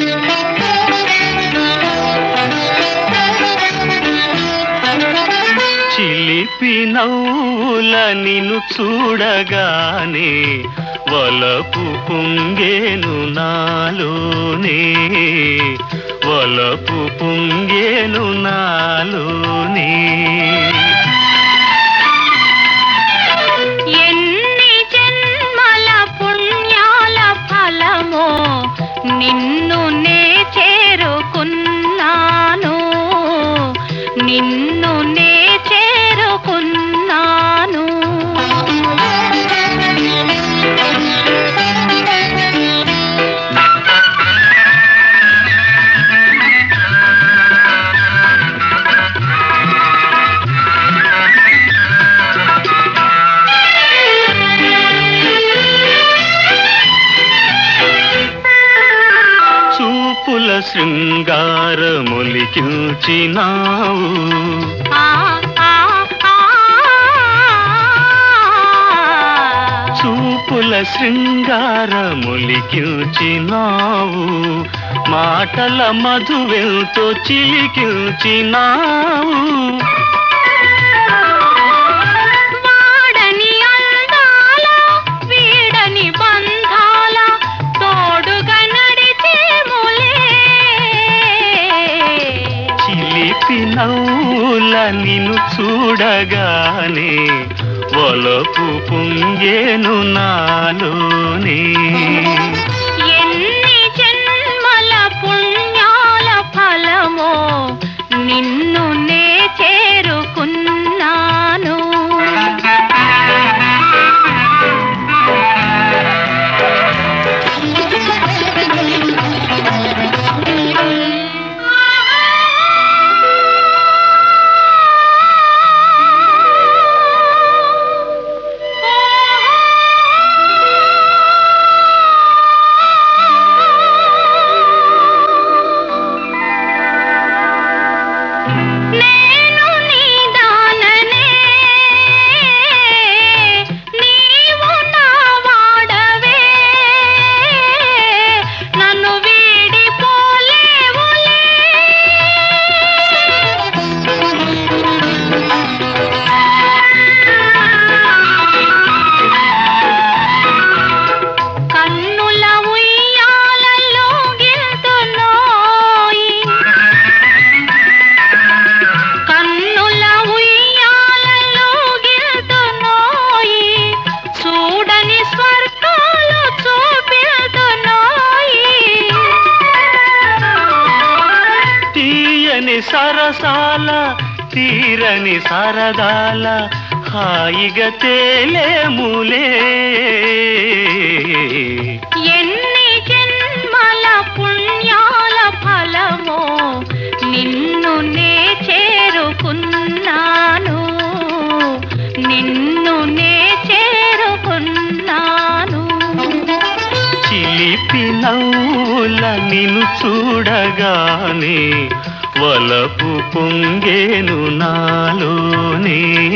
చిలిపి నవ్వుల నిన్ను చూడగానే వలపు పొంగేను నాలోనే, వలపు పొంగేను నాలోనే. ఎన్ని జన్మల పుణ్యాల ఫలమో నిన్ను నే చేరుకున్నాను, నిన్ను నే చేరుకున్నాను. చూపుల శృంగారములికించినావు, చూపుల శృంగారములికించినావు, మాటల మధువెంతో చిలికించినావు. వాడని అందాల వీడని బంధాల తోడుగా నడిచేములే. చిలిపి నవ్వుల నిన్ను చూడగానే వలపు పొంగేను నాలోనే. ఎన్ని జన్మల పుణ్యాల ఫలమో నిన్ను నే చేరుకున్నాను. నేను నీ దాననే, నీవు నా వాడవే, నన్ను వీడిపోలేవులే. కన్నుల ఉయ్యాలలో గిల్తున్నోయి, కన్నుల ఉయ్యాలలో గిల్తున్నోయి, చూడని స్వర్గాలు చూపిల్తున్నోయి. తీయని సరసాల తీరని సరదాల హాయిగా తేలేములే. ఎన్ని జన్మల పుణ్యాల ఫలమో నిన్ను నే చేరుకున్నాను, నిన్ను నే చేరుకున్నాను. చిలిపి నవ్వుల నిన్ను చూడగానే వలపు పొంగేను నాలోనే.